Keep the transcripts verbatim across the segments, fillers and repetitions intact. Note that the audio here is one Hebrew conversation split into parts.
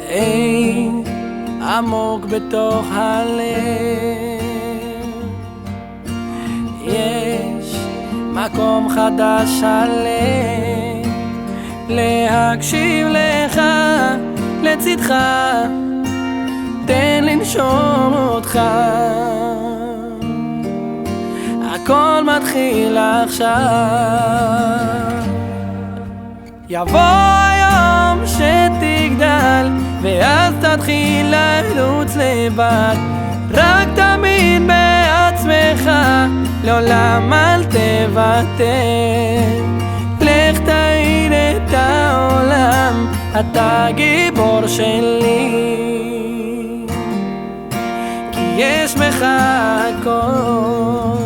היי, עמוק בתוך הלב יש מקום חדש עליהם להקשיב לך לצדך, תן לנשום אותך, הכל מתחיל עכשיו. יבוא היום שתגדל ואז תתחיל לרוץ לבד, רק תאמין בעצמך, לעולם אל תוותר. לך תעיד את העולם, אתה גיבור שלי, כי יש בך הכל.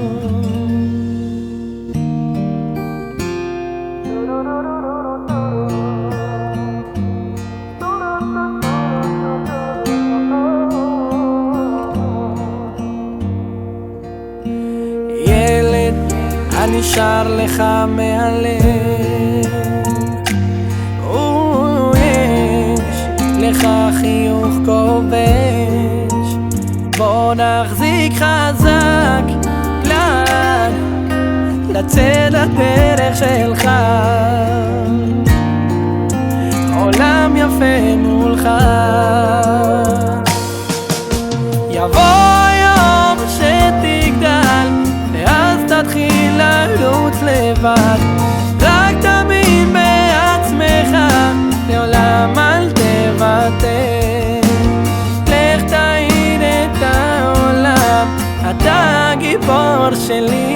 נשאר לך מהלב, יש לך חיוך כובש, בוא נחזיק חזק כלל לצאת לדרך שלך, עולם יפה מולך. יבוא יום שתגדל ואז תתחיל לרוץ לבד, רק תאמין בעצמך, לעולם אל תוותר. לך תעיד את העולם, אתה גיבור שלי,